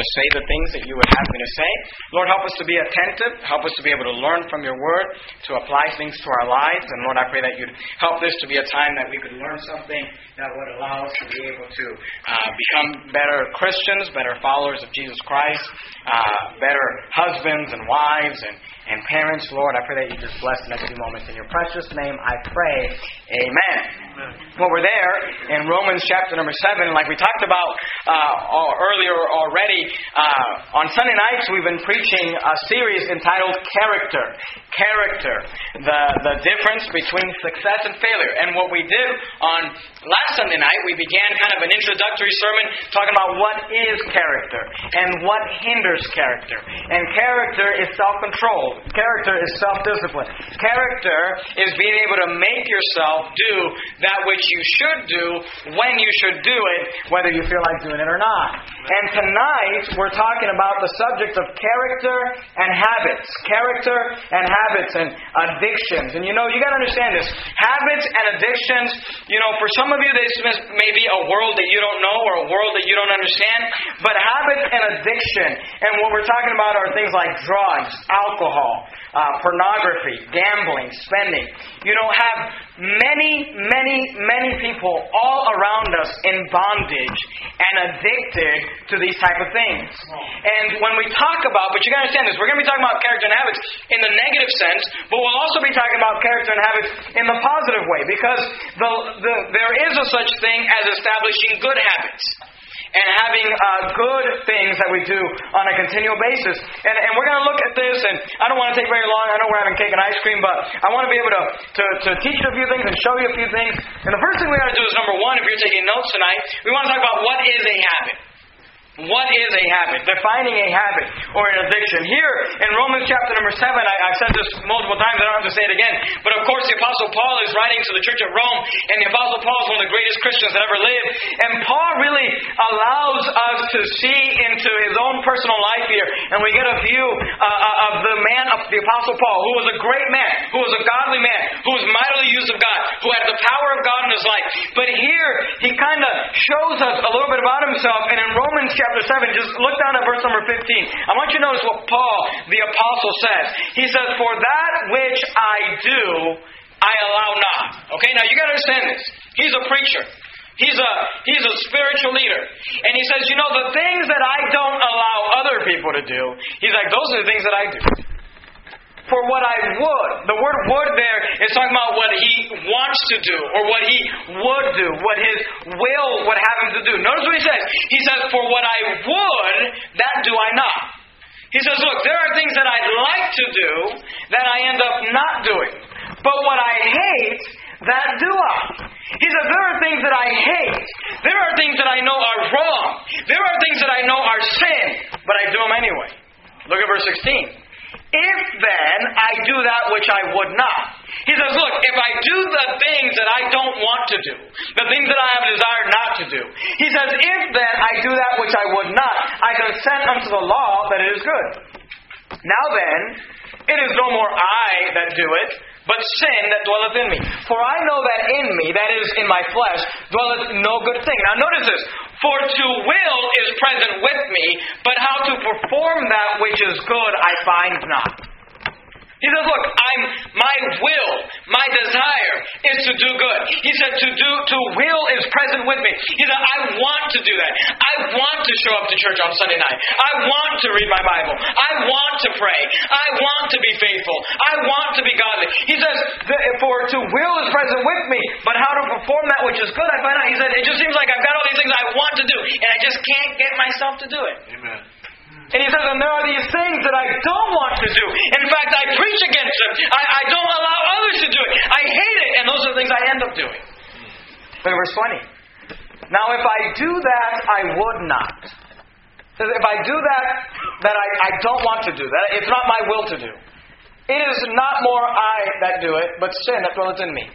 to say the things that you would have me to say. Lord, help us to be attentive. Help us to be able to learn from your word, to apply things to our lives. And Lord, I pray that you'd help this to be a time that we could learn something that would allow us to be able to become better Christians, better followers of Jesus Christ, better husbands and wives and parents. Lord, I pray that you just bless the next few moments. In your precious name I pray. Amen. Well, we're there in Romans chapter number 7. Like we talked about earlier already, on Sunday nights we've been preaching a series entitled Character. Character. The difference between success and failure. And what we did on last Sunday night, we began kind of an introductory sermon talking about what is character and what hinders character. And character is self-control. Character is self-discipline. Character is being able to make yourself do that which you should do when you should do it, whether you feel like doing it or not. And tonight, we're talking about the subject of character and habits. Character and habits and addictions. And you got to understand this. Habits and addictions, for some of you, this may be a world that you don't know or a world that you don't understand. But habits and addiction, and what we're talking about are things like drugs, alcohol, pornography, gambling, spending. Have many people all around us in bondage and addicted to these type of things. And when we talk about, but you got to understand this, we're going to be talking about character and habits in the negative sense, but we'll also be talking about character and habits in the positive way, because there is a such thing as establishing good habits and having good things that we do on a continual basis. And we're going to look at this, and I don't want to take very long. I know we're having cake and ice cream, but I want to be able to teach you a few things and show you a few things. And the first thing we got to do is, number one, if you're taking notes tonight, we want to talk about what is a habit. What is a habit? Defining a habit or an addiction. Here in Romans chapter number 7, I've said this multiple times, I don't have to say it again, but of course the Apostle Paul is writing to the church at Rome, and the Apostle Paul is one of the greatest Christians that ever lived. And Paul really allows us to see into his own personal life here, and we get a view of the man of the Apostle Paul, who was a great man, who was a godly man, who was mightily used of God, who had the power of God in his life. But here, he kind of shows us a little bit about himself, and in Romans chapter 7, just look down at verse number 15. I want you to notice what Paul, the apostle, says. He says, "For that which I do, I allow not." Okay, now you got to understand this. He's a preacher. He's a spiritual leader. And he says, the things that I don't allow other people to do, he's like, those are the things that I do. For what I would. The word would there is talking about what he wants to do, or what he would do, what his will would have him to do. Notice what he says. He says, "For what I would, that do I not." He says, look, there are things that I'd like to do that I end up not doing. But what I hate, that do I. He says, there are things that I hate. There are things that I know are wrong. There are things that I know are sin, but I do them anyway. Look at verse 16. "If then I do that which I would not." He says, look, if I do the things that I don't want to do, the things that I have desired not to do, he says, if then I do that which I would not, I consent unto the law that it is good. Now then, it is no more I that do it, but sin that dwelleth in me. For I know that in me, that is, in my flesh, dwelleth no good thing. Now notice this. For to will is present with me, but how to perform that which is good I find not. He says, look, my will, my desire is to do good. He said to will is present with me. He said, I want to do that. I want to show up to church on Sunday night. I want to read my Bible. I want to pray. I want to be faithful. I want to be godly. He says, for to will is present with me, but how to perform that which is good I find out. He said, it just seems like I've got all these things I want to do, and I just can't get myself to do it. Amen. And he says, and there are these things that I don't want to do. In fact, I preach against them. I don't allow others to do it. I hate it. And those are the things I end up doing. Look at verse 20. Now, if I do that, I would not. It says, if I do that I don't want to do, that it's not my will to do. It is not more I that do it, but sin that dwelleth in me.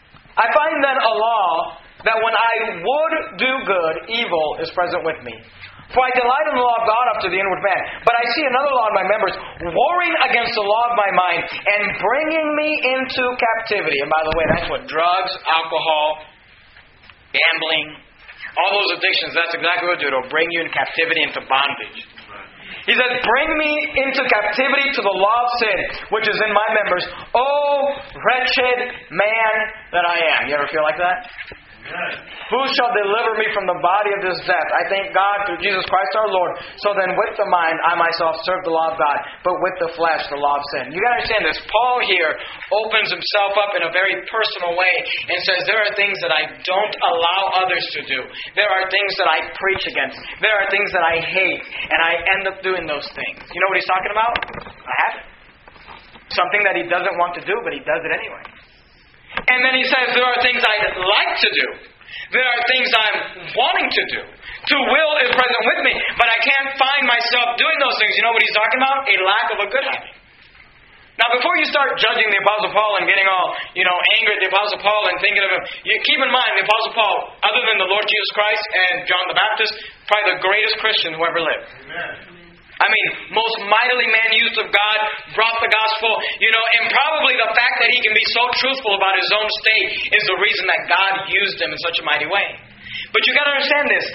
I find then a law that when I would do good, evil is present with me. For I delight in the law of God up to the inward man. But I see another law in my members, warring against the law of my mind, and bringing me into captivity. And by the way, that's what drugs, alcohol, gambling, all those addictions, that's exactly what it'll do. It'll bring you in captivity, into bondage. He says, bring me into captivity to the law of sin, which is in my members. Oh, wretched man that I am. You ever feel like that? Who shall deliver me from the body of this death? I thank God through Jesus Christ our Lord. So then with the mind I myself serve the law of God, but with the flesh the law of sin. You got to understand this. Paul here opens himself up in a very personal way and says there are things that I don't allow others to do. There are things that I preach against. There are things that I hate, and I end up doing those things. You know what he's talking about? A habit. Something that he doesn't want to do, but he does it anyway. And then he says, there are things I'd like to do. There are things I'm wanting to do. To will is present with me, but I can't find myself doing those things. You know what he's talking about? A lack of a good habit. Now, before you start judging the Apostle Paul and getting all, angry at the Apostle Paul and thinking of him, you keep in mind the Apostle Paul, other than the Lord Jesus Christ and John the Baptist, probably the greatest Christian who ever lived. Amen. I mean, most mightily man used of God, brought the gospel, and probably the fact that he can be so truthful about his own state is the reason that God used him in such a mighty way. But you got to understand this.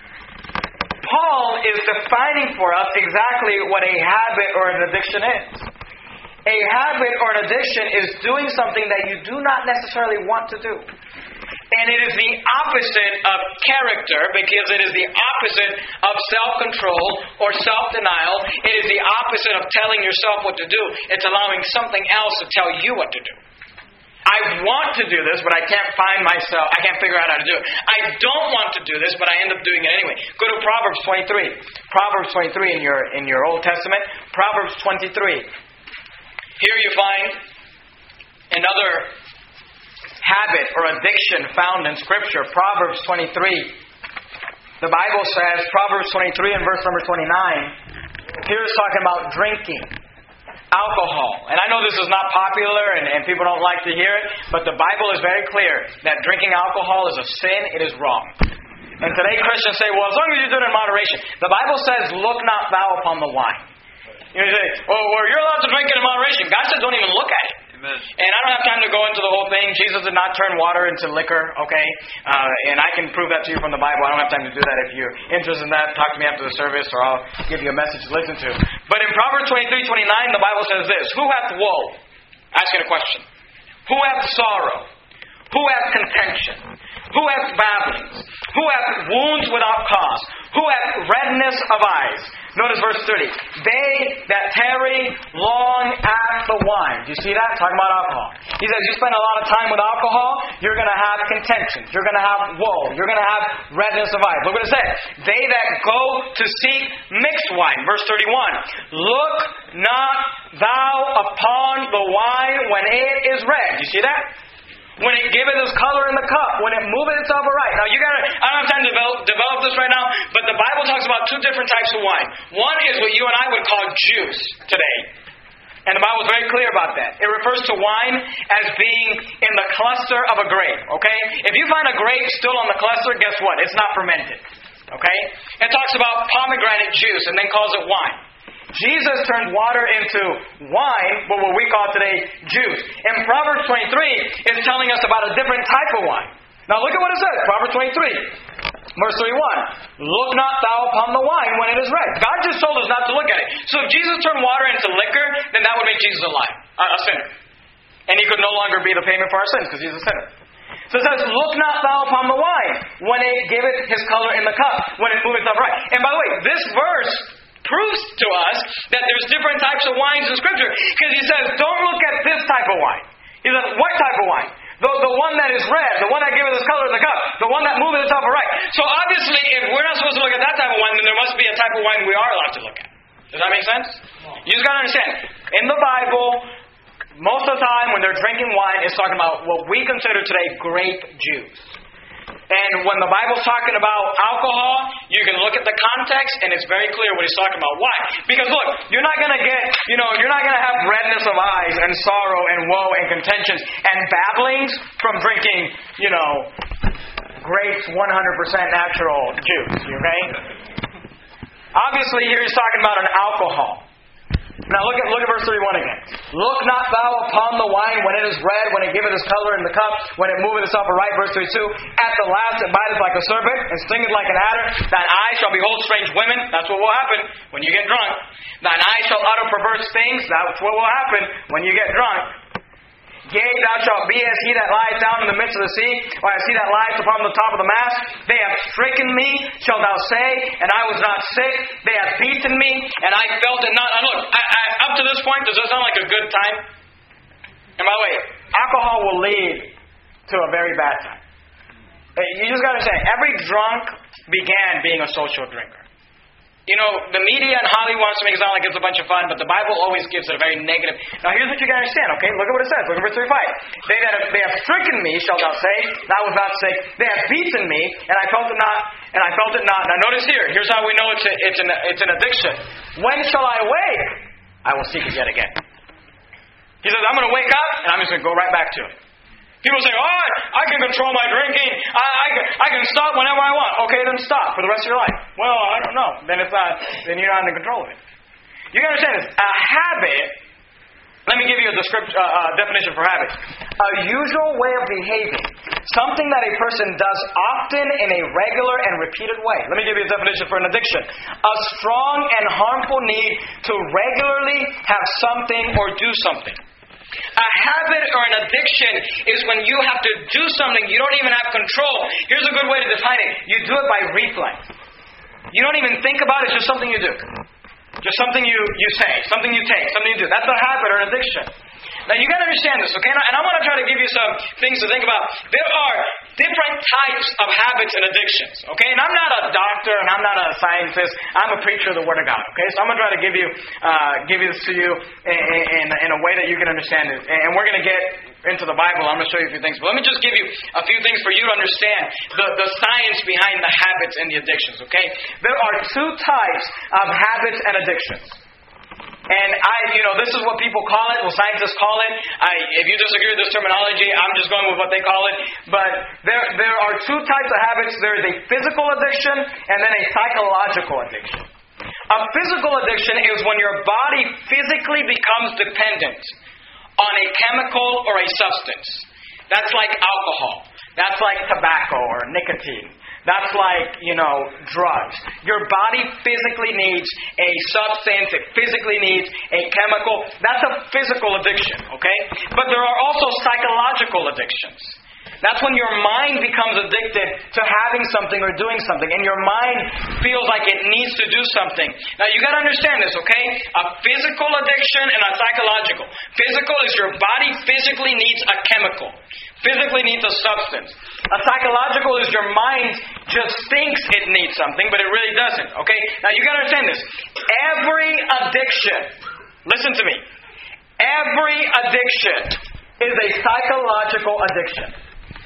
Paul is defining for us exactly what a habit or an addiction is. A habit or an addiction is doing something that you do not necessarily want to do. And it is the opposite of character, because it is the opposite of self-control or self-denial. It is the opposite of telling yourself what to do. It's allowing something else to tell you what to do. I want to do this, but I can't find myself. I can't figure out how to do it. I don't want to do this, but I end up doing it anyway. Go to Proverbs 23. Proverbs 23 in your Old Testament. Proverbs 23. Here you find another habit or addiction found in Scripture. Proverbs 23. The Bible says, Proverbs 23 and verse number 29, here it's talking about drinking alcohol. And I know this is not popular and people don't like to hear it, but the Bible is very clear that drinking alcohol is a sin, it is wrong. And today Christians say, well, as long as you do it in moderation. The Bible says, look not thou upon the wine. You say, well, you're allowed to drink it in moderation. God says don't even look at it. Amen. And I don't have time to go into the whole thing. Jesus did not turn water into liquor, okay? And I can prove that to you from the Bible. I don't have time to do that. If you're interested in that, talk to me after the service, or I'll give you a message to listen to. But in Proverbs 23:29, the Bible says this: who hath woe? Asking a question. Who hath sorrow? Who hath contention? Who hath babblings? Who hath wounds without cause? Who hath redness of eyes? Notice verse 30. They that tarry long at the wine. Do you see that? Talking about alcohol. He says you spend a lot of time with alcohol, you're going to have contentions. You're going to have woe. You're going to have redness of eyes. Look what it says. They that go to seek mixed wine. Verse 31. Look not thou upon the wine when it is red. Do you see that? When it giveth its color in the cup, when it moveth itself aright. Now, I don't have time to develop this right now, but the Bible talks about two different types of wine. One is what you and I would call juice today. And the Bible is very clear about that. It refers to wine as being in the cluster of a grape. Okay? If you find a grape still on the cluster, guess what? It's not fermented. Okay? It talks about pomegranate juice and then calls it wine. Jesus turned water into wine, but what we call today juice. And Proverbs 23 is telling us about a different type of wine. Now look at what it says. Proverbs 23, verse 31. Look not thou upon the wine when it is red. God just told us not to look at it. So if Jesus turned water into liquor, then that would make Jesus a sinner. And he could no longer be the payment for our sins because he's a sinner. So it says, look not thou upon the wine when it giveth his color in the cup, when it moveth upright. And by the way, this verse proves to us that there's different types of wines in Scripture. Because he says, don't look at this type of wine. He says, what type of wine? The one that is red, the one that giveth its color in the cup, the one that moveth itself aright. So obviously, if we're not supposed to look at that type of wine, then there must be a type of wine we are allowed to look at. Does that make sense? You just got to understand. In the Bible, most of the time when they're drinking wine, it's talking about what we consider today grape juice. And when the Bible's talking about alcohol, you can look at the context, and it's very clear what he's talking about. Why? Because look, you're not going to get, you're not going to have redness of eyes and sorrow and woe and contentions and babblings from drinking, grapes 100% natural juice. Okay? Obviously, here he's talking about an alcohol. Now look at verse 31 again. Look not thou upon the wine when it is red, when it giveth its color in the cup, when it moveth itself aright. Verse 32. At the last it biteth like a serpent, and stingeth like an adder. Thine eye shall behold strange women. That's what will happen when you get drunk. Thine eye shall utter perverse things. That's what will happen when you get drunk. Yea, thou shalt be as he that lies down in the midst of the sea, or as he that lies upon the top of the mast. They have stricken me, shalt thou say, and I was not sick. They have beaten me, and I felt it not. And look, up to this point, does that sound like a good time? And by the way, alcohol will lead to a very bad time. You just got to say, every drunk began being a social drinker. You know, the media and Hollywood wants to make it sound like it's a bunch of fun, but the Bible always gives it a very negative. Now here's what you got to understand, okay? Look at what it says. Look at verse 35. They have stricken me, shalt thou say, and I was not sick. They have beaten me, and I felt it not, and I felt it not. Now notice here, here's how we know it's an addiction. When shall I wake? I will seek it yet again. He says, I'm going to wake up, and I'm just going to go right back to it. People say, oh, I can control my drinking. I can stop whenever I want. Okay, then stop for the rest of your life. Well, I don't know. Then you're not in control of it. You can understand this. A habit, let me give you a definition for habit. A usual way of behaving. Something that a person does often in a regular and repeated way. Let me give you a definition for an addiction. A strong and harmful need to regularly have something or do something. A habit or an addiction is when you have to do something you don't even have control. Here's a good way to define it. You do it by reflex. You don't even think about it, it's just something you do. Just something you say, something you take, something you do. That's a habit or an addiction. Now you got to understand this, okay? And I want to try to give you some things to think about. There are different types of habits and addictions, okay? And I'm not a doctor and I'm not a scientist. I'm a preacher of the Word of God, okay? So I'm going to try to give this to you in a way that you can understand it. And we're going to get into the Bible. I'm going to show you a few things. But let me just give you a few things for you to understand the science behind the habits and the addictions, okay? There are two types of habits and addictions. And this is what people call it, what scientists call it. If you disagree with this terminology, I'm just going with what they call it. But there are two types of habits. There is a physical addiction and then a psychological addiction. A physical addiction is when your body physically becomes dependent on a chemical or a substance. That's like alcohol. That's like tobacco or nicotine. That's like, drugs. Your body physically needs a substance. It physically needs a chemical. That's a physical addiction, okay? But there are also psychological addictions. That's when your mind becomes addicted to having something or doing something. And your mind feels like it needs to do something. Now, you got to understand this, okay? A physical addiction and a psychological. Physical is your body physically needs a chemical. Physically needs a substance. A psychological is your mind just thinks it needs something, but it really doesn't, okay? Now, you got to understand this. Every addiction, listen to me. Every addiction is a psychological addiction.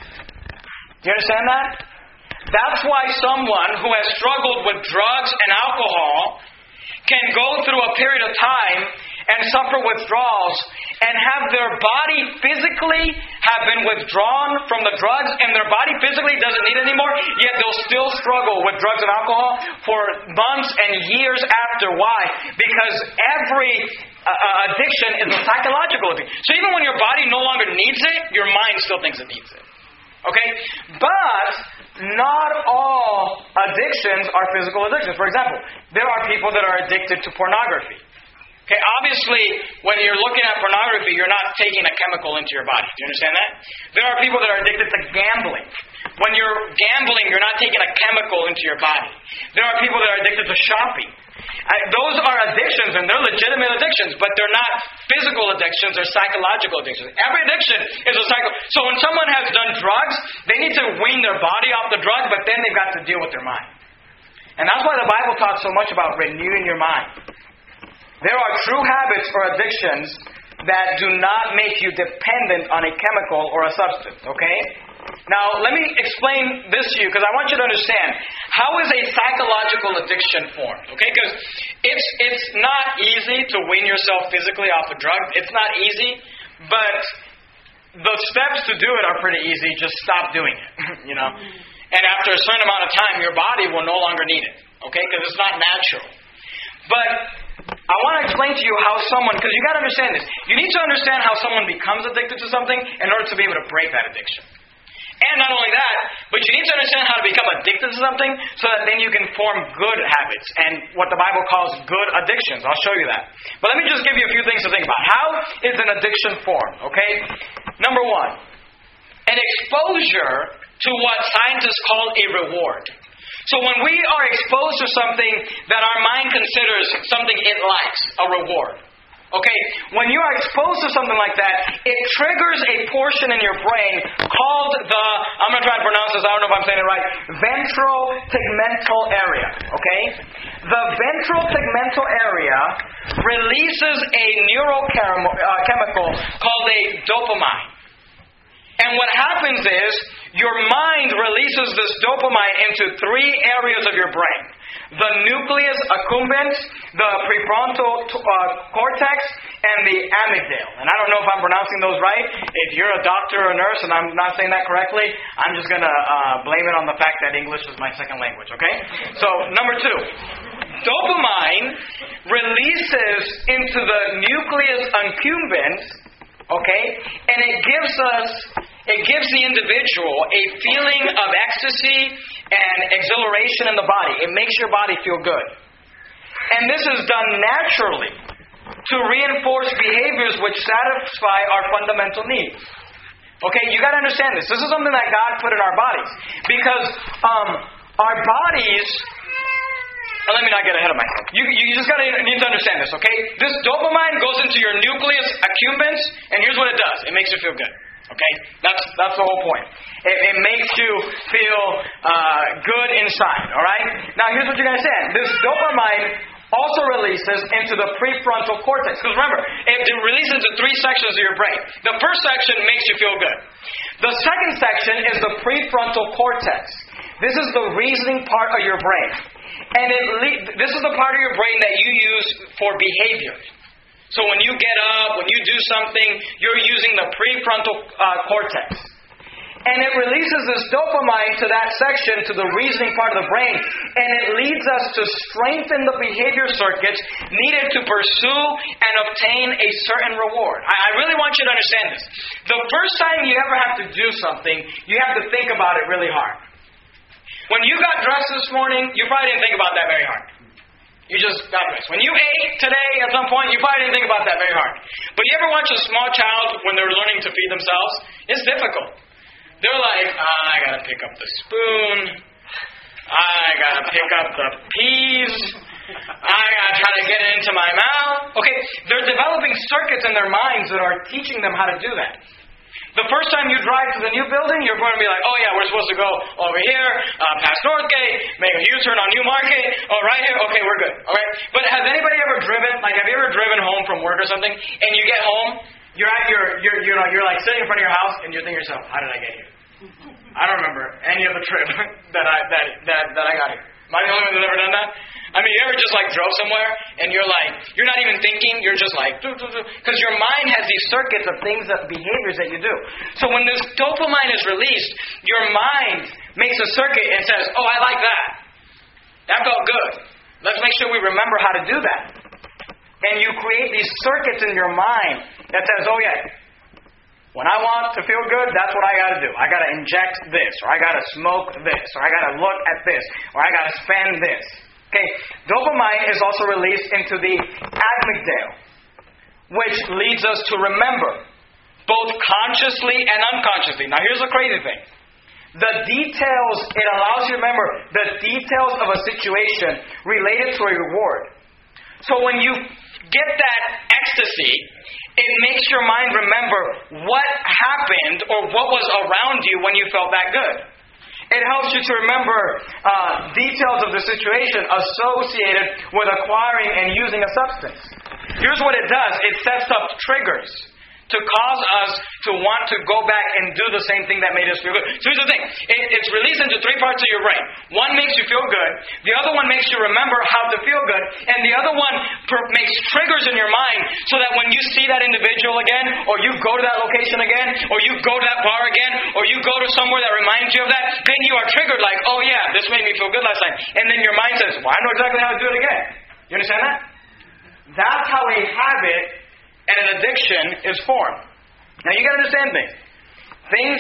Do you understand that? That's why someone who has struggled with drugs and alcohol can go through a period of time and suffer withdrawals and have their body physically have been withdrawn from the drugs and their body physically doesn't need it anymore, yet they'll still struggle with drugs and alcohol for months and years after. Why? Because every addiction is a psychological addiction. So even when your body no longer needs it, your mind still thinks it needs it. Okay? But not all addictions are physical addictions. For example, there are people that are addicted to pornography. Okay, obviously, when you're looking at pornography, you're not taking a chemical into your body. Do you understand that? There are people that are addicted to gambling. When you're gambling, you're not taking a chemical into your body. There are people that are addicted to shopping. Those are addictions, and they're legitimate addictions, but they're not physical addictions, they're psychological addictions. Every addiction is a cycle. So when someone has done drugs, they need to wean their body off the drug, but then they've got to deal with their mind. And that's why the Bible talks so much about renewing your mind. There are true habits or addictions that do not make you dependent on a chemical or a substance, okay? Now, let me explain this to you because I want you to understand how is a psychological addiction formed, okay? Because it's not easy to wean yourself physically off a drug. It's not easy, but the steps to do it are pretty easy. Just stop doing it, And after a certain amount of time, your body will no longer need it, okay? Because it's not natural. But I want to explain explain to you how someone, because you got to understand this. You need to understand how someone becomes addicted to something in order to be able to break that addiction. And not only that, but you need to understand how to become addicted to something so that then you can form good habits and what the Bible calls good addictions. I'll show you that. But let me just give you a few things to think about. How is an addiction formed? Okay? Number one, an exposure to what scientists call a reward. So when we are exposed to something that our mind considers something it likes, a reward. Okay, when you are exposed to something like that, it triggers a portion in your brain called the, I'm going to try and pronounce this, I don't know if I'm saying it right, ventral tegmental area. Okay? The ventral tegmental area releases a neurochemical called a dopamine. And what happens is, your mind releases this dopamine into three areas of your brain. The nucleus accumbens, the prefrontal cortex, and the amygdala. And I don't know if I'm pronouncing those right. If you're a doctor or a nurse and I'm not saying that correctly, I'm just going to blame it on the fact that English is my second language, okay? So, number two. Dopamine releases into the nucleus accumbens, okay? And it gives the individual a feeling of ecstasy and exhilaration in the body. It makes your body feel good. And this is done naturally to reinforce behaviors which satisfy our fundamental needs. Okay, you got to understand this. This is something that God put in our bodies. Because our bodies... Let me not get ahead of myself. You just need to understand this, okay? This dopamine goes into your nucleus accumbens, and here's what it does. It makes you feel good. Okay? That's the whole point. It makes you feel good inside. Alright? Now here's what you're going to say. This dopamine also releases into the prefrontal cortex. Because remember, it releases into three sections of your brain. The first section makes you feel good. The second section is the prefrontal cortex. This is the reasoning part of your brain. And this is the part of your brain that you use for behavior. So when you get up, when you do something, you're using the prefrontal cortex. And it releases this dopamine to that section, to the reasoning part of the brain. And it leads us to strengthen the behavior circuits needed to pursue and obtain a certain reward. I really want you to understand this. The first time you ever have to do something, you have to think about it really hard. When you got dressed this morning, you probably didn't think about that very hard. You just got dressed. When you ate today at some point, you probably didn't think about that very hard. But you ever watch a small child when they're learning to feed themselves? It's difficult. They're like, I got to pick up the spoon. I got to pick up the peas. I got to try to get it into my mouth. Okay, they're developing circuits in their minds that are teaching them how to do that. The first time you drive to the new building, you're going to be like, oh yeah, we're supposed to go over here, past Northgate, make a U-turn on Newmarket, right here, okay, we're good. Alright? But has anybody ever driven, have you ever driven home from work or something, and you get home, you're like sitting in front of your house, and you think to yourself, how did I get here? I don't remember any of the trip that I got here. Am I the only one who's ever done that? I mean, you ever just drove somewhere and you're not even thinking, you're just because your mind has these circuits of things, of behaviors that you do. So when this dopamine is released, your mind makes a circuit and says, oh, I like that. That felt good. Let's make sure we remember how to do that. And you create these circuits in your mind that says, oh yeah, when I want to feel good, that's what I got to do. I got to inject this, or I got to smoke this, or I got to look at this, or I got to spend this. Okay, dopamine is also released into the amygdala, which leads us to remember, both consciously and unconsciously. Now here's the crazy thing. The details, it allows you to remember the details of a situation related to a reward. So when you get that ecstasy, it makes your mind remember what happened or what was around you when you felt that good. It helps you to remember details of the situation associated with acquiring and using a substance. Here's what it does. It sets up triggers to cause us to want to go back and do the same thing that made us feel good. So here's the thing. It's released into three parts of your brain. One makes you feel good. The other one makes you remember how to feel good. And the other one makes triggers in your mind so that when you see that individual again, or you go to that location again, or you go to that bar again, or you go to somewhere that reminds you of that, then you are triggered like, oh yeah, this made me feel good last night. And then your mind says, well, I know exactly how to do it again. You understand that? That's how a habit and an addiction is formed. Now you got to understand things.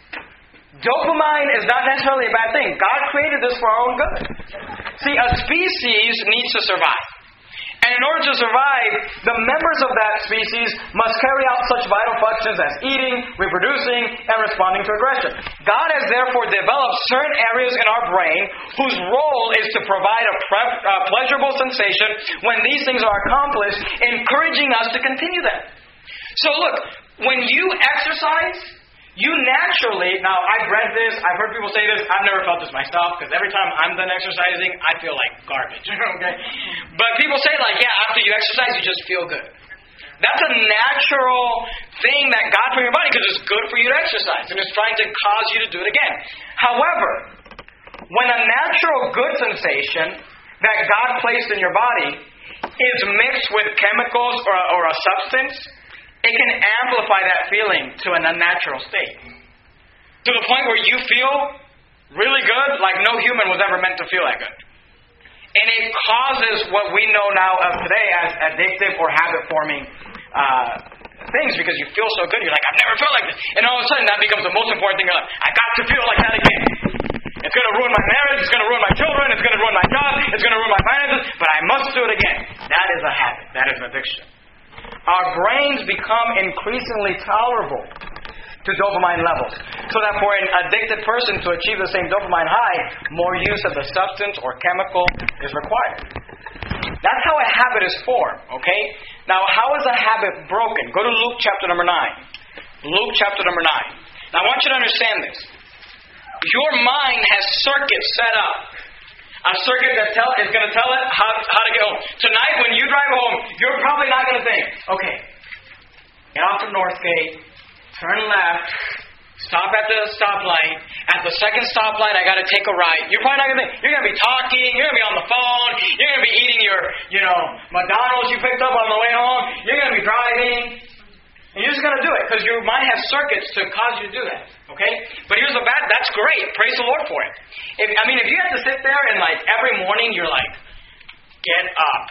Dopamine is not necessarily a bad thing. God created this for our own good. See, a species needs to survive. And in order to survive, the members of that species must carry out such vital functions as eating, reproducing, and responding to aggression. God has therefore developed certain areas in our brain whose role is to provide a pleasurable sensation when these things are accomplished, encouraging us to continue them. So look, when you exercise, you naturally, now I've read this, I've heard people say this, I've never felt this myself, because every time I'm done exercising, I feel like garbage, okay? But people say after you exercise, you just feel good. That's a natural thing that God put in your body, because it's good for you to exercise, and it's trying to cause you to do it again. However, when a natural good sensation that God placed in your body is mixed with chemicals or a substance, it can amplify that feeling to an unnatural state. To the point where you feel really good, like no human was ever meant to feel that good. And it causes what we know now of today as addictive or habit-forming things, because you feel so good. You're like, I've never felt like this. And all of a sudden, that becomes the most important thing. You're like, I got to feel like that again. It's going to ruin my marriage. It's going to ruin my children. It's going to ruin my job. It's going to ruin my finances. But I must do it again. That is a habit. That is an addiction. Our brains become increasingly tolerable to dopamine levels, so that for an addicted person to achieve the same dopamine high, more use of the substance or chemical is required. That's how a habit is formed, okay? Now, how is a habit broken? Go to Luke chapter number 9. Luke chapter number 9. Now, I want you to understand this. Your mind has circuits set up. A circuit that is going to tell it how to get home. Tonight, when you drive home, you're probably not going to think, okay, get off the Northgate, turn left, stop at the stoplight. At the second stoplight, I got to take a right. You're probably not going to think. You're going to be talking. You're going to be on the phone. You're going to be eating your, McDonald's you picked up on the way home. You're going to be driving. And you're just going to do it because your mind has circuits to cause you to do that. Okay? But here's the bad. That's great. Praise the Lord for it. If you have to sit there and every morning you're like, get up,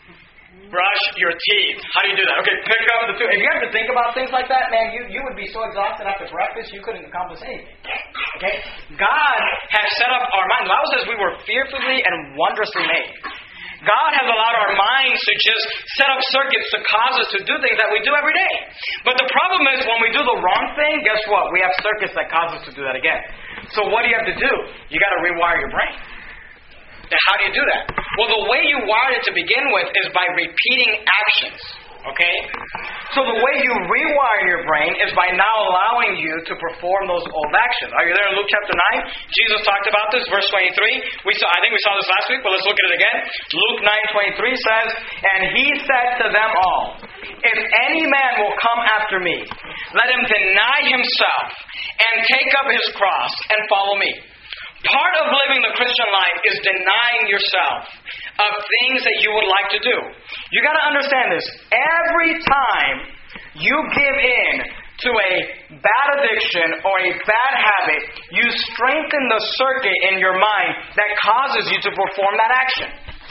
brush your teeth. How do you do that? Okay, pick up the tooth. If you have to think about things like that, man, you would be so exhausted after breakfast you couldn't accomplish anything. Okay? God has set up our mind. The Bible says we were fearfully and wondrously made. God has allowed our minds to just set up circuits to cause us to do things that we do every day. But the problem is when we do the wrong thing, guess what? We have circuits that cause us to do that again. So what do you have to do? You got to rewire your brain. Now, how do you do that? Well, the way you wired it to begin with is by repeating actions. Okay? So the way you rewire your brain is by now allowing you to perform those old actions. Are you there in Luke chapter 9? Jesus talked about this, verse 23. I think we saw this last week, but let's look at it again. Luke 9:23 says, "And he said to them all, if any man will come after me, let him deny himself and take up his cross and follow me." Part of living the Christian life is denying yourself of things that you would like to do. You got to understand this. Every time you give in to a bad addiction or a bad habit, you strengthen the circuit in your mind that causes you to perform that action.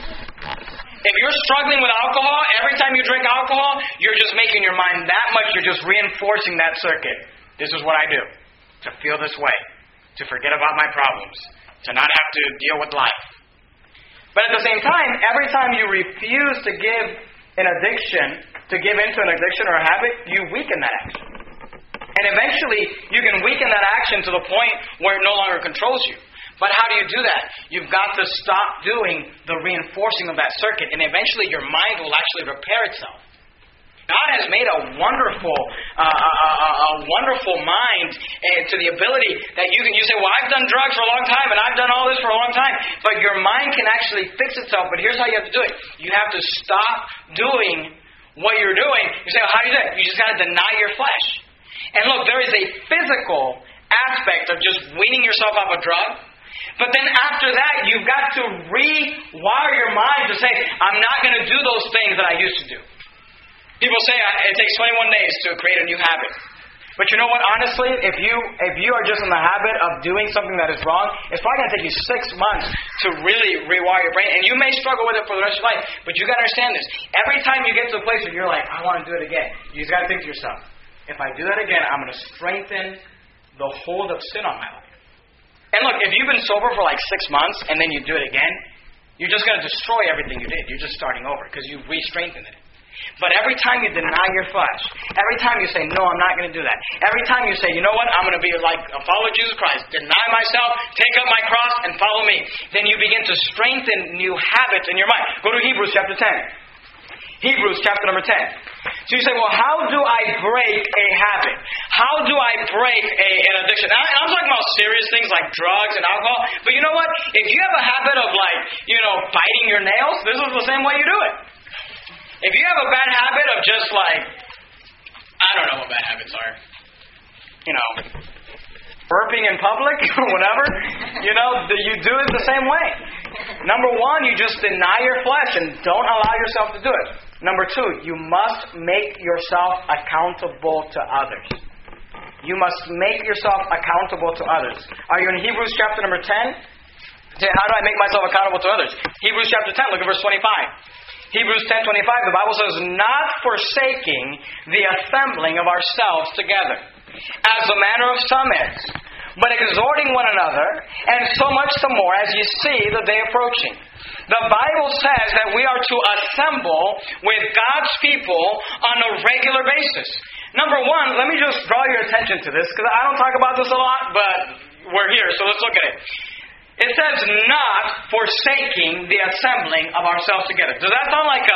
If you're struggling with alcohol, every time you drink alcohol, you're just making your mind that much, you're just reinforcing that circuit. This is what I do to feel this way, to forget about my problems, to not have to deal with life. But at the same time, every time you refuse to give an addiction, to give into an addiction or a habit, you weaken that action. And eventually, you can weaken that action to the point where it no longer controls you. But how do you do that? You've got to stop doing the reinforcing of that circuit, and eventually your mind will actually repair itself. God has made a wonderful mind to the ability that you say, well, I've done drugs for a long time and I've done all this for a long time. But your mind can actually fix itself. But here's how you have to do it. You have to stop doing what you're doing. You say, well, how do you do it? You just got to deny your flesh. And look, there is a physical aspect of just weaning yourself off a drug. But then after that, you've got to rewire your mind to say, I'm not going to do those things that I used to do. People say it takes 21 days to create a new habit. But you know what? Honestly, if you are just in the habit of doing something that is wrong, it's probably going to take you 6 months to really rewire your brain. And you may struggle with it for the rest of your life. But you got to understand this. Every time you get to a place where you're like, I want to do it again, you just got to think to yourself, if I do that again, I'm going to strengthen the hold of sin on my life. And look, if you've been sober for like 6 months and then you do it again, you're just going to destroy everything you did. You're just starting over because you re-strengthened it. But every time you deny your flesh, every time you say, no, I'm not going to do that, every time you say, you know what, I'm going to be like a follower of Jesus Christ, deny myself, take up my cross, and follow me, then you begin to strengthen new habits in your mind. Go to Hebrews chapter 10. Hebrews chapter number 10. So you say, well, how do I break a habit? How do I break an addiction? Now, I'm talking about serious things like drugs and alcohol, but you know what? If you have a habit of biting your nails, this is the same way you do it. If you have a bad habit of just I don't know what bad habits are. Burping in public or whatever, you do it the same way. Number one, you just deny your flesh and don't allow yourself to do it. Number two, you must make yourself accountable to others. You must make yourself accountable to others. Are you in Hebrews chapter number 10? How do I make myself accountable to others? Hebrews chapter 10, look at verse 25. Hebrews 10:25, the Bible says, not forsaking the assembling of ourselves together, as the manner of some is, but exhorting one another, and so much the more as you see the day approaching. The Bible says that we are to assemble with God's people on a regular basis. Number one, let me just draw your attention to this, because I don't talk about this a lot, but we're here, so let's look at it. It says, not forsaking the assembling of ourselves together. Does that sound like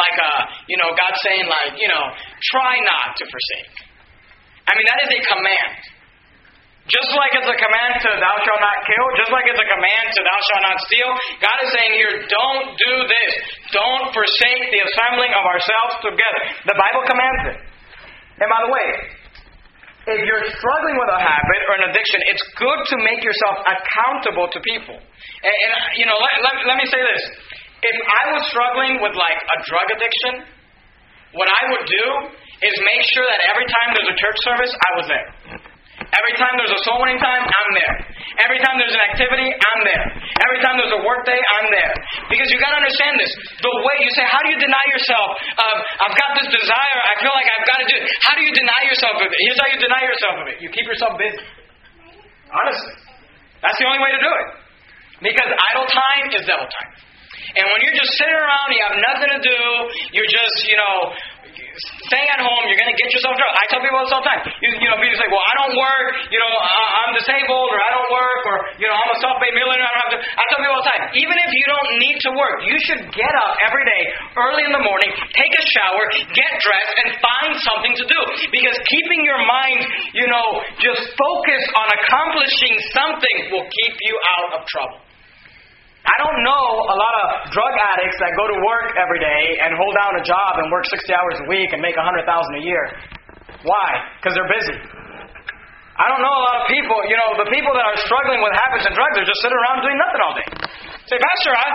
God saying try not to forsake? I mean, that is a command. Just like it's a command to thou shalt not kill, just like it's a command to thou shalt not steal, God is saying here, don't do this. Don't forsake the assembling of ourselves together. The Bible commands it. And by the way, if you're struggling with a habit or an addiction, it's good to make yourself accountable to people. And let me say this. If I was struggling with a drug addiction, what I would do is make sure that every time there's a church service, I was there. Every time there's a soul winning time, I'm there. Every time there's an activity, I'm there. Every time there's a work day, I'm there. Because you got to understand this. The way you say, how do you deny yourself? I've got this desire. I feel like I've got to do it. How do you deny yourself of it? Here's how you deny yourself of it. You keep yourself busy. Honestly. That's the only way to do it. Because idle time is devil time. And when you're just sitting around, you have nothing to do, you're just, staying at home, you're going to get yourself in trouble. I tell people this all the time. People say, well, I don't work, I'm disabled, or I don't work, or, I'm a self-made millionaire, I don't have to. I tell people all the time, even if you don't need to work, you should get up every day, early in the morning, take a shower, get dressed, and find something to do. Because keeping your mind, just focused on accomplishing something will keep you out of trouble. I don't know a lot of drug addicts that go to work every day and hold down a job and work 60 hours a week and make $100,000 a year. Why? Because they're busy. I don't know a lot of people, the people that are struggling with habits and drugs are just sitting around doing nothing all day. Say, Pastor, I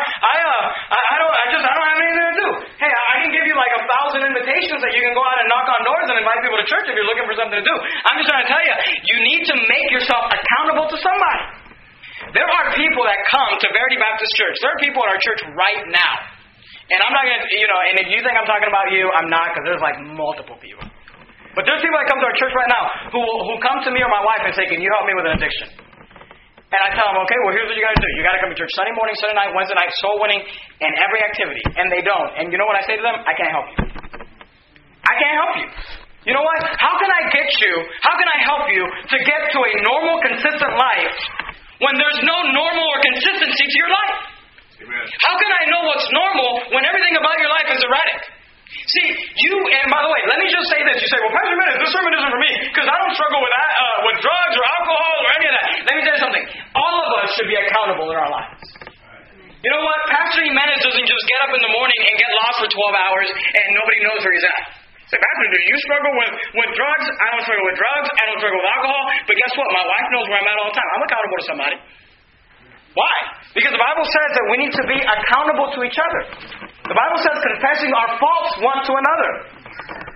don't have anything to do. Hey, I can give you 1,000 invitations that you can go out and knock on doors and invite people to church if you're looking for something to do. I'm just trying to tell you, you need to make yourself accountable to somebody. There are people that come to Verity Baptist Church. There are people in our church right now. And I'm not going to, and if you think I'm talking about you, I'm not, because there's multiple people. But there's people that come to our church right now who come to me or my wife and say, can you help me with an addiction? And I tell them, okay, well, here's what you got to do. You got to come to church Sunday morning, Sunday night, Wednesday night, soul winning, and every activity. And they don't. And you know what I say to them? I can't help you. I can't help you. You know what? How can I help you to get to a normal, consistent life when there's no normal or consistency to your life? Amen. How can I know what's normal when everything about your life is erratic? See, and by the way, let me just say this. You say, well, Pastor Menace, this sermon isn't for me because I don't struggle with drugs or alcohol or any of that. Let me tell you something. All of us should be accountable in our lives. You know what? Pastor Menace doesn't just get up in the morning and get lost for 12 hours and nobody knows where he's at. Say, Pastor, do you struggle with drugs? I don't struggle with drugs. I don't struggle with alcohol. But guess what? My wife knows where I'm at all the time. I'm accountable to somebody. Why? Because the Bible says that we need to be accountable to each other. The Bible says confessing our faults one to another.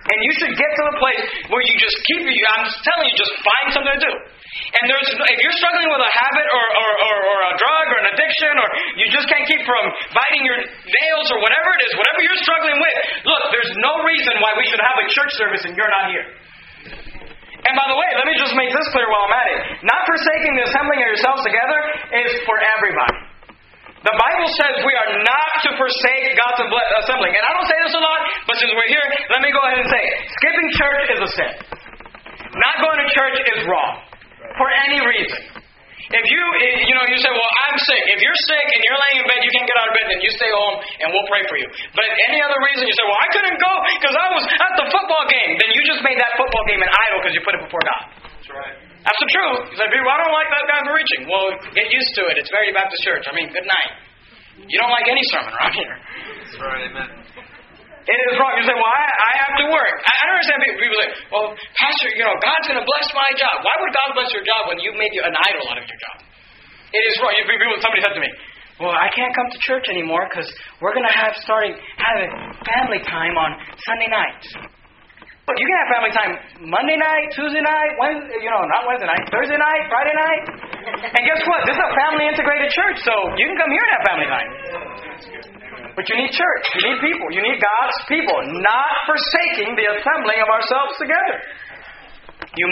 And you should get to the place where you just I'm telling you, just find something to do. And if you're struggling with a habit or a drug or an addiction, or you just can't keep from biting your nails or whatever it is, whatever you're struggling with, look, there's no reason why we should have a church service and you're not here. And by the way, let me just make this clear while I'm at it. Not forsaking the assembling of yourselves together is for everybody. The Bible says we are not to forsake God's assembling. And I don't say this a lot, but since we're here, let me go ahead and say it. Skipping church is a sin. Not going to church is wrong. For any reason. If you say, well, I'm sick. If you're sick and you're laying in bed, you can't get out of bed, then you stay home and we'll pray for you. But any other reason, you say, well, I couldn't go because I was at the football game. Then you just made that football game an idol because you put it before God. That's right. That's the truth. You say, people, I don't like that guy preaching. Well, get used to it. It's Verity Baptist Church. I mean, good night. You don't like any sermon around here. That's right, amen. It is wrong. You say, well, I have to work. I don't understand people say, well, Pastor, God's going to bless my job. Why would God bless your job when you've made an idol out of your job? It is wrong. Somebody said to me, well, I can't come to church anymore because we're going to having family time on Sunday nights. But you can have family time Monday night, Tuesday night, not Wednesday night, Thursday night, Friday night. And guess what? This is a family integrated church, so you can come here and have family time. But you need church. You need people. You need God's people. Not forsaking the assembling of ourselves together. You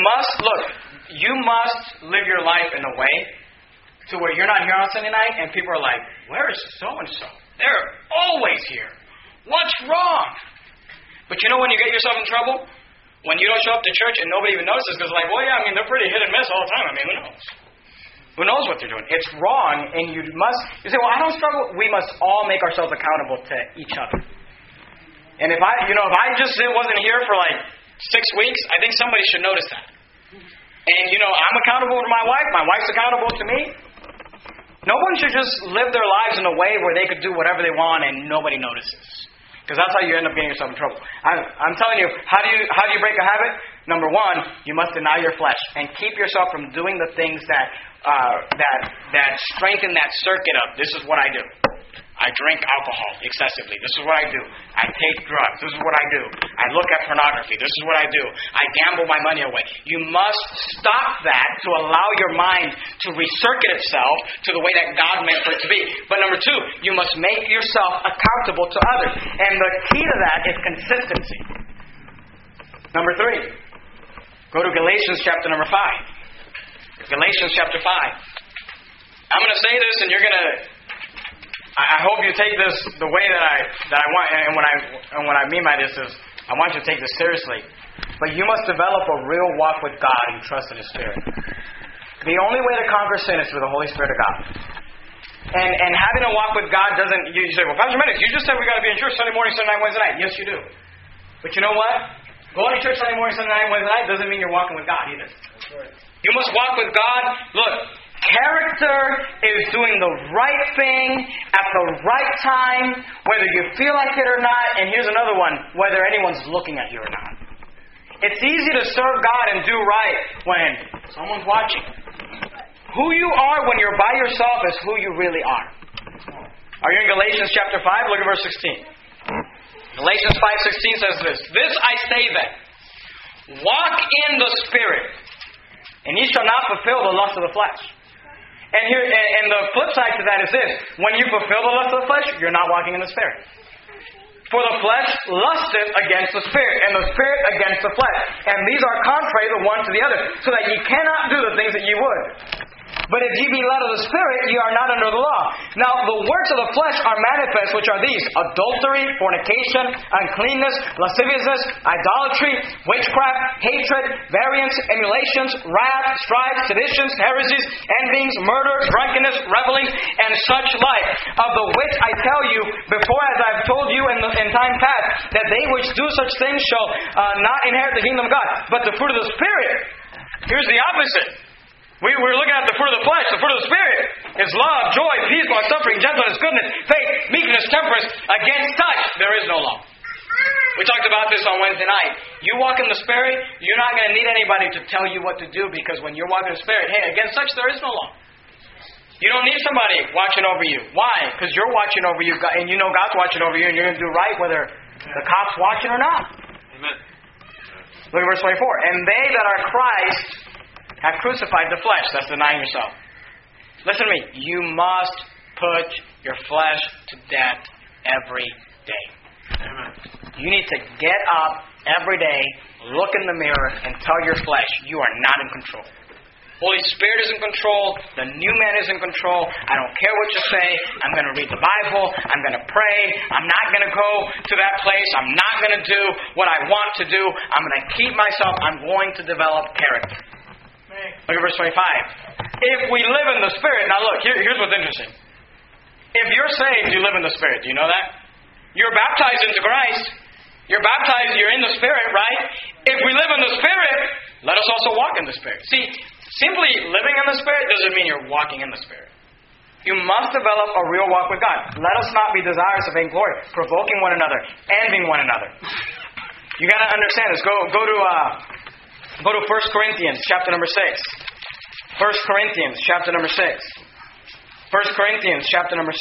must live your life in a way to where you're not here on Sunday night and people are like, where is so-and-so? They're always here. What's wrong? But when you get yourself in trouble? When you don't show up to church and nobody even notices because like, well, yeah, they're pretty hit and miss all the time. who knows? Who knows what they're doing? It's wrong, and you say, well, I don't struggle. We must all make ourselves accountable to each other. And if I just wasn't here for like 6 weeks, I think somebody should notice that. And, I'm accountable to my wife. My wife's accountable to me. No one should just live their lives in a way where they could do whatever they want and nobody notices. Because that's how you end up getting yourself in trouble. I'm telling you, how do you break a habit? Number one, you must deny your flesh and keep yourself from doing the things that strengthen that circuit up. This is what I do. I drink alcohol excessively. This is what I do. I take drugs. This is what I do. I look at pornography. This is what I do. I gamble my money away. You must stop that to allow your mind to recircuit itself to the way that God meant for it to be. But number two, you must make yourself accountable to others. And the key to that is consistency. Number three, go to Galatians chapter number 5. Galatians chapter 5. I'm going to say this and you're going to... I hope you take this the way that I want, and what I mean by this is I want you to take this seriously. But you must develop a real walk with God and trust in His Spirit. The only way to conquer sin is through the Holy Spirit of God. And having a walk with God doesn't. You say, well, Pastor Mendes, you just said we got to be in church Sunday morning, Sunday night, Wednesday night. Yes, you do. But you know what? Going to church Sunday morning, Sunday night, Wednesday night doesn't mean you're walking with God either. You must walk with God. Look. Character is doing the right thing at the right time, whether you feel like it or not. And here's another one, whether anyone's looking at you or not. It's easy to serve God and do right when someone's watching. Who you are when you're by yourself is who you really are. Are you in Galatians chapter 5? Look at verse 16. Galatians 5:16 says this. This I say then, walk in the Spirit, and ye shall not fulfill the lust of the flesh. And the flip side to that is this. When you fulfill the lust of the flesh, you're not walking in the Spirit. For the flesh lusteth against the Spirit, and the Spirit against the flesh. And these are contrary the one to the other, so that ye cannot do the things that ye would. But if ye be led of the Spirit, ye are not under the law. Now the works of the flesh are manifest, which are these: adultery, fornication, uncleanness, lasciviousness, idolatry, witchcraft, hatred, variance, emulations, wrath, strife, seditions, heresies, envyings, murder, drunkenness, revelings, and such like. Of the which I tell you before, as I have told you in time past, that they which do such things shall not inherit the kingdom of God. But the fruit of the Spirit, here's the opposite. We're looking at the fruit of the flesh. The fruit of the Spirit is love, joy, peace, long-suffering, gentleness, goodness, faith, meekness, temperance. Against such there is no law. We talked about this on Wednesday night. You walk in the Spirit, you're not going to need anybody to tell you what to do, because when you're walking in the Spirit, hey, against such there is no law. You don't need somebody watching over you. Why? Because you're watching over you, and you know God's watching over you, and you're going to do right whether the cop's watching or not. Amen. Look at verse 24. And they that are Christ have crucified the flesh. That's denying yourself. Listen to me. You must put your flesh to death every day. Amen. You need to get up every day, look in the mirror, and tell your flesh, you are not in control. Holy Spirit is in control. The new man is in control. I don't care what you say. I'm going to read the Bible. I'm going to pray. I'm not going to go to that place. I'm not going to do what I want to do. I'm going to keep myself. I'm going to develop character. Look at verse 25. If we live in the Spirit. Now look, here's what's interesting. If you're saved, you live in the Spirit. Do you know that? You're baptized into Christ. You're baptized, you're in the Spirit, right? If we live in the Spirit, let us also walk in the Spirit. See, simply living in the Spirit doesn't mean you're walking in the Spirit. You must develop a real walk with God. Let us not be desirous of vainglory, provoking one another, envying one another. You got to understand this. Go to 1 Corinthians chapter number 6. 1 Corinthians chapter number 6. 1 Corinthians chapter number 6.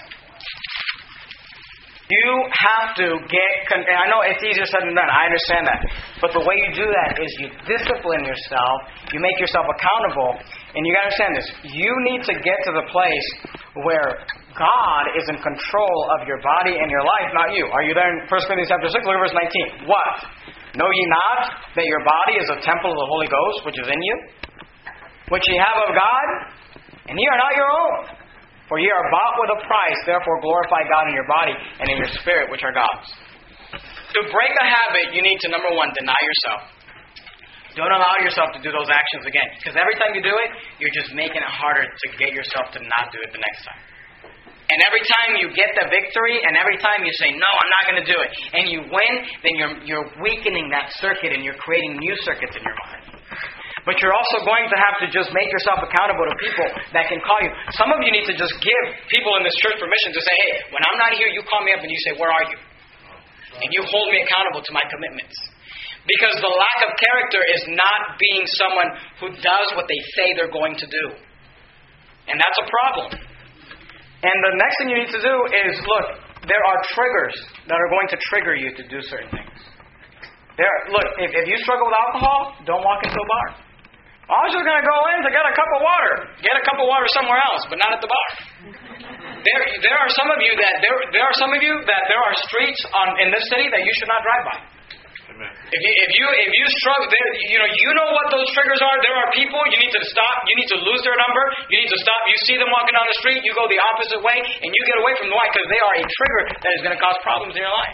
You have to I know it's easier said than done. I understand that. But the way you do that is you discipline yourself. You make yourself accountable. And you got to understand this. You need to get to the place where God is in control of your body and your life, not you. Are you there in 1 Corinthians chapter 6? Look at verse 19. What? Know ye not that your body is a temple of the Holy Ghost, which is in you, which ye have of God, and ye are not your own? For ye are bought with a price, therefore glorify God in your body and in your spirit, which are God's. To break a habit, you need to, number one, deny yourself. Don't allow yourself to do those actions again. Because every time you do it, you're just making it harder to get yourself to not do it the next time. And every time you get the victory, and every time you say, no, I'm not going to do it, and you win, then you're weakening that circuit and you're creating new circuits in your mind. But you're also going to have to just make yourself accountable to people that can call you. Some of you need to just give people in this church permission to say, hey, when I'm not here, you call me up and you say, where are you? And you hold me accountable to my commitments. Because the lack of character is not being someone who does what they say they're going to do. And that's a problem. And the next thing you need to do is, look, there are triggers that are going to trigger you to do certain things. Look, if you struggle with alcohol, don't walk into a bar. I was just going to go in to get a cup of water. Get a cup of water somewhere else, but not at the bar. There are some of you that there are streets in this city that you should not drive by. Amen. If you struggle, you know what those triggers are. There are people you need to stop. You need to lose their number. You need to stop. You see them walking down the street, you go the opposite way, and you get away from them. Why? Because they are a trigger that is going to cause problems in your life.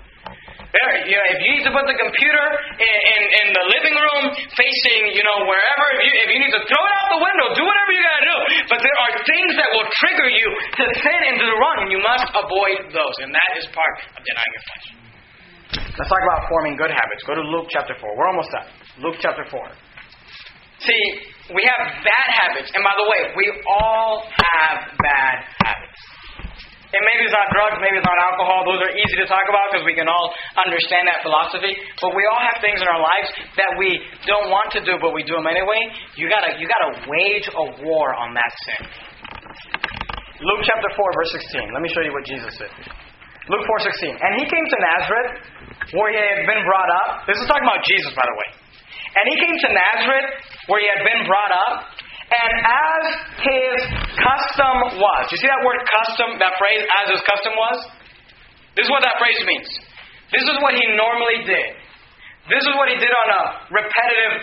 If you need to put the computer in the living room, facing wherever, if you need to throw it out the window, do whatever you got to do. But there are things that will trigger you to sin and to run, and you must avoid those. And that is part of denying your flesh. Let's talk about forming good habits. Go to Luke chapter 4. We're almost done. Luke chapter 4. See, we have bad habits. And by the way, we all have bad habits. And maybe it's not drugs, maybe it's not alcohol. Those are easy to talk about because we can all understand that philosophy. But we all have things in our lives that we don't want to do, but we do them anyway. You gotta wage a war on that sin. Luke chapter 4, verse 16. Let me show you what Jesus said. Luke 4:16. And he came to Nazareth, where he had been brought up. This is talking about Jesus, by the way. And he came to Nazareth, where he had been brought up. And as his custom was. You see that word custom, that phrase, as his custom was? This is what that phrase means. This is what he normally did. This is what he did on a repetitive,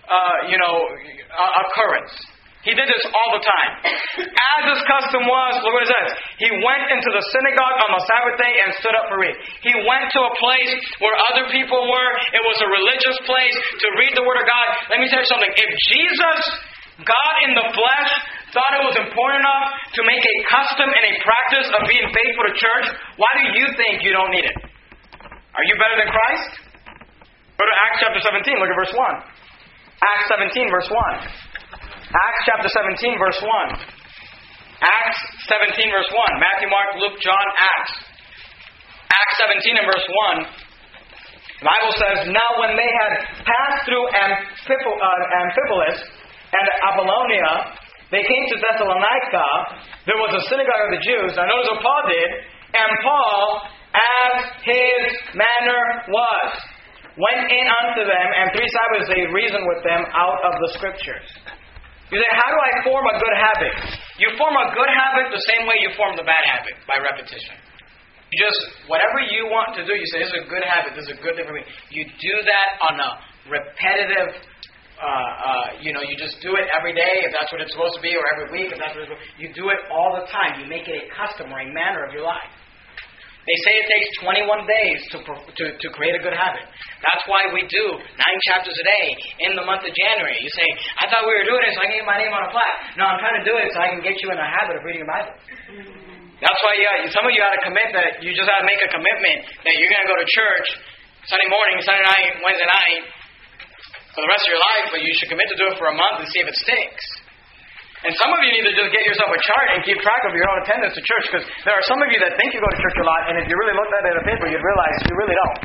occurrence. He did this all the time. As his custom was, look what it says. He went into the synagogue on the Sabbath day and stood up for reading. He went to a place where other people were. It was a religious place to read the Word of God. Let me tell you something. If Jesus, God in the flesh, thought it was important enough to make a custom and a practice of being faithful to church, why do you think you don't need it? Are you better than Christ? Go to Acts chapter 17. Look at verse 1. Acts 17, verse 1. Acts chapter 17, verse 1. Acts 17, verse 1. Matthew, Mark, Luke, John, Acts. Acts 17 and verse 1. The Bible says, Now when they had passed through Amphipolis and Apollonia, they came to Thessalonica. There was a synagogue of the Jews. Now notice what Paul did. And Paul, as his manner was. went in unto them, and 3 Sabbaths they reasoned with them out of the Scriptures. You say, how do I form a good habit? You form a good habit the same way you form the bad habit, by repetition. You just, whatever you want to do, you say, this is a good habit, this is a good thing for me. You do that on a repetitive, you just do it every day, if that's what it's supposed to be, or every week, if that's what it's supposed to be. You do it all the time. You make it a custom or a manner of your life. They say it takes 21 days to create a good habit. That's why we do 9 chapters a day in the month of January. You say, I thought we were doing it so I can get my name on a plaque. No, I'm trying to do it so I can get you in a habit of reading the Bible. That's why some of you ought to commit that. You just ought to make a commitment that you're going to go to church Sunday morning, Sunday night, Wednesday night for the rest of your life, but you should commit to do it for a month and see if it sticks. And some of you need to just get yourself a chart and keep track of your own attendance to church, because there are some of you that think you go to church a lot, and if you really looked at it in a paper, you'd realize you really don't.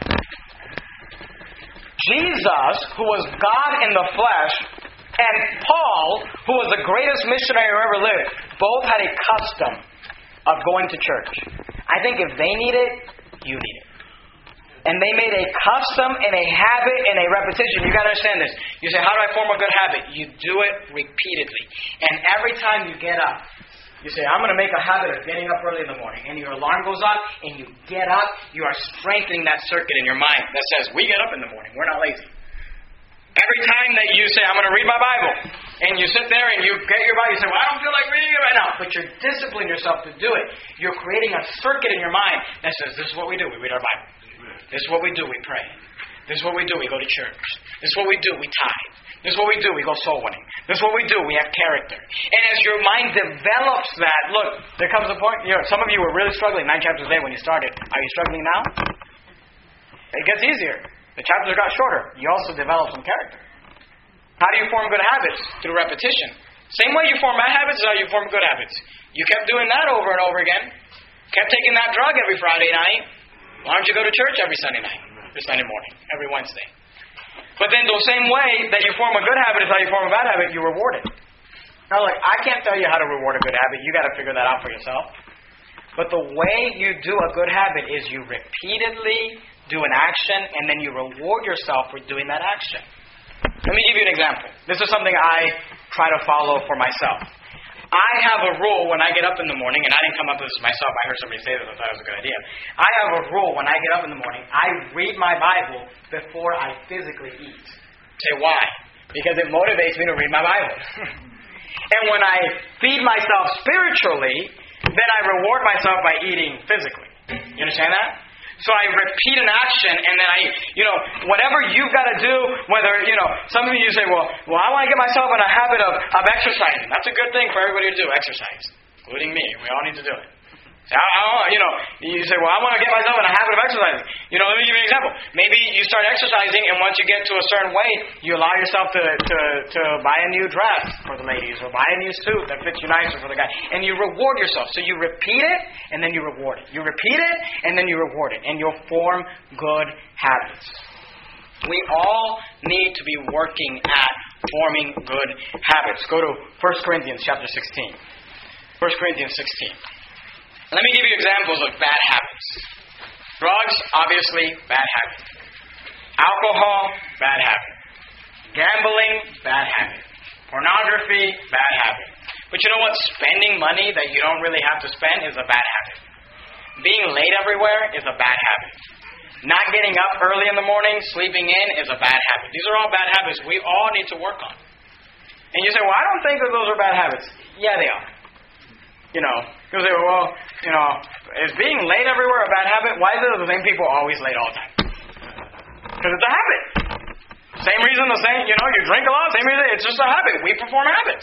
Jesus, who was God in the flesh, and Paul, who was the greatest missionary who ever lived, both had a custom of going to church. I think if they need it, you need it. And they made a custom and a habit and a repetition. You got to understand this. You say, how do I form a good habit? You do it repeatedly. And every time you get up, you say, I'm going to make a habit of getting up early in the morning. And your alarm goes off and you get up. You are strengthening that circuit in your mind that says, we get up in the morning. We're not lazy. Every time that you say, I'm going to read my Bible, and you sit there and you get your Bible, you say, well, I don't feel like reading it right now. But you're disciplining yourself to do it. You're creating a circuit in your mind that says, this is what we do. We read our Bible. This is what we do. We pray. This is what we do. We go to church. This is what we do. We tithe. This is what we do. We go soul winning. This is what we do. We have character. And as your mind develops that, look, there comes a point, some of you were really struggling 9 chapters a day when you started. Are you struggling now? It gets easier. The chapters got shorter. You also develop some character. How do you form good habits? Through repetition. Same way you form bad habits is how you form good habits. You kept doing that over and over again. Kept taking that drug every Friday night. Why don't you go to church every Sunday night, or Sunday morning, every Wednesday? But then the same way that you form a good habit is how you form a bad habit, you reward it. Now look, I can't tell you how to reward a good habit. You got to figure that out for yourself. But the way you do a good habit is you repeatedly do an action, and then you reward yourself for doing that action. Let me give you an example. This is something I try to follow for myself. I have a rule when I get up in the morning, and I didn't come up with this myself. I heard somebody say this. I thought it was a good idea. I have a rule when I get up in the morning. I read my Bible before I physically eat. Say, why? Because it motivates me to read my Bible. And when I feed myself spiritually, then I reward myself by eating physically. You understand that? So I repeat an action, and then whatever you've got to do, whether, some of you say, well, I want to get myself in a habit of exercising. That's a good thing for everybody to do, exercise, including me. We all need to do it. You say, well, I want to get myself in a habit of exercising. Let me give you an example. Maybe you start exercising, and once you get to a certain weight, you allow yourself to buy a new dress for the ladies, or buy a new suit that fits you nicer for the guy. And you reward yourself. So you repeat it, and then you reward it. You repeat it, and then you reward it. And you'll form good habits. We all need to be working at forming good habits. Go to 1 Corinthians chapter 16. 1 Corinthians 16. Let me give you examples of bad habits. Drugs, obviously, bad habit. Alcohol, bad habit. Gambling, bad habit. Pornography, bad habit. But you know what? Spending money that you don't really have to spend is a bad habit. Being late everywhere is a bad habit. Not getting up early in the morning, sleeping in, is a bad habit. These are all bad habits we all need to work on. And you say, well, I don't think that those are bad habits. Yeah, they are. People say, well, is being late everywhere a bad habit? Why is it the same people always late all the time? Because it's a habit. Same reason you drink a lot, same reason, it's just a habit. We perform habits.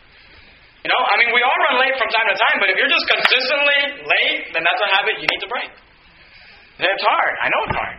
We all run late from time to time, but if you're just consistently late, then that's a habit you need to break. It's hard. I know it's hard.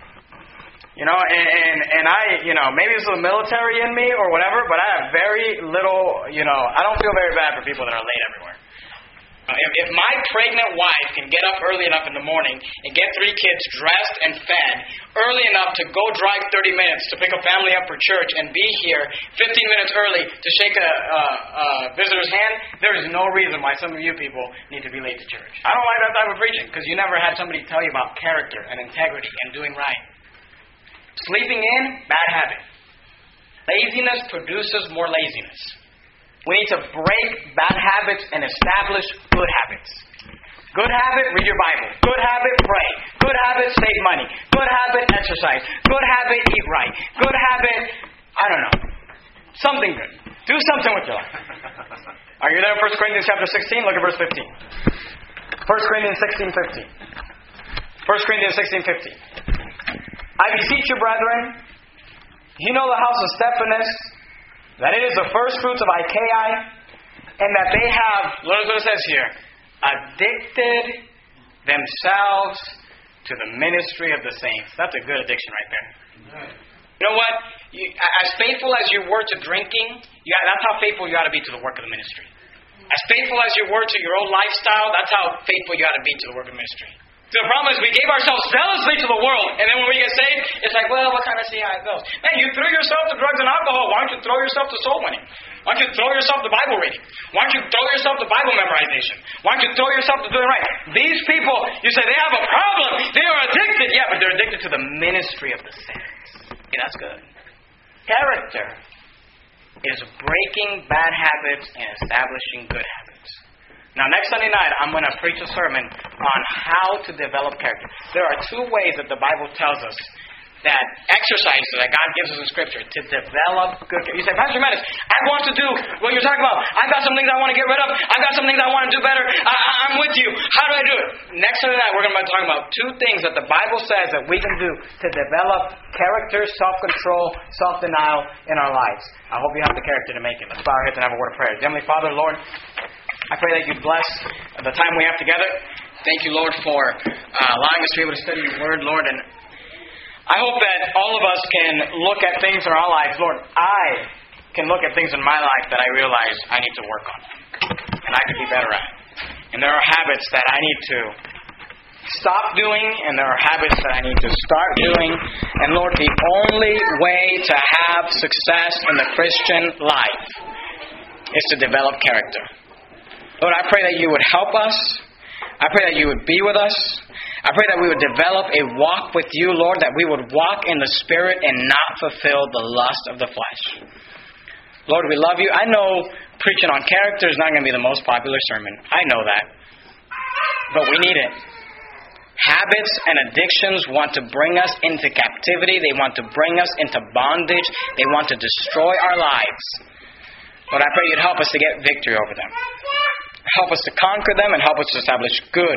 And I, maybe it's the military in me or whatever, but I have very little, I don't feel very bad for people that are late everywhere. If my pregnant wife can get up early enough in the morning and get 3 kids dressed and fed early enough to go drive 30 minutes to pick a family up for church and be here 15 minutes early to shake a visitor's hand, there is no reason why some of you people need to be late to church. I don't like that type of preaching because you never had somebody tell you about character and integrity and doing right. Sleeping in, bad habit. Laziness produces more laziness. We need to break bad habits and establish good habits. Good habit, read your Bible. Good habit, pray. Good habit, save money. Good habit, exercise. Good habit, eat right. Good habit, I don't know. Something good. Do something with your life. Are you there? 1 Corinthians chapter 16, look at verse 15. 1 Corinthians 16:15. 1 Corinthians 16:15. I beseech you, brethren, you know the house of Stephanas, that it is the first fruits of Achaia, and that they have, notice what it says here, addicted themselves to the ministry of the saints. That's a good addiction right there. You know what? As faithful as you were to drinking, that's how faithful you ought to be to the work of the ministry. As faithful as you were to your own lifestyle, that's how faithful you ought to be to the work of ministry. The problem is we gave ourselves zealously to the world, and then when we get saved, it's like, well, what kind of see how it goes? Man, you threw yourself to drugs and alcohol. Why don't you throw yourself to soul winning? Why don't you throw yourself to Bible reading? Why don't you throw yourself to Bible memorization? Why don't you throw yourself to doing right? These people, you say they have a problem. They are addicted. Yeah, but they're addicted to the ministry of the saints. Okay, that's good. Character is breaking bad habits and establishing good habits. Now, next Sunday night, I'm going to preach a sermon on how to develop character. There are two ways that the Bible tells us that exercises that God gives us in Scripture to develop good character. You say, Pastor Mattis, I want to do what you're talking about. I've got some things I want to get rid of. I've got some things I want to do better. I'm with you. How do I do it? Next Sunday night, we're going to be talking about two things that the Bible says that we can do to develop character, self-control, self-denial in our lives. I hope you have the character to make it. Let's bow our heads and have a word of prayer. Heavenly Father, Lord, I pray that you bless the time we have together. Thank you, Lord, for allowing us to be able to study your word, Lord. And I hope that all of us can look at things in our lives. Lord, I can look at things in my life that I realize I need to work on. And I could be better at. And there are habits that I need to stop doing, and there are habits that I need to start doing. And Lord, the only way to have success in the Christian life is to develop character. Lord, I pray that you would help us. I pray that you would be with us. I pray that we would develop a walk with you, Lord, that we would walk in the Spirit and not fulfill the lust of the flesh. Lord, we love you. I know preaching on character is not going to be the most popular sermon. I know that. But we need it. Habits and addictions want to bring us into captivity. They want to bring us into bondage. They want to destroy our lives. Lord, I pray you'd help us to get victory over them. Help us to conquer them and help us to establish good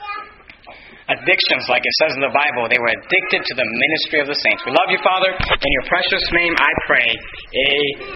addictions, like it says in the Bible. They were addicted to the ministry of the saints. We love you, Father. In your precious name I pray. Amen.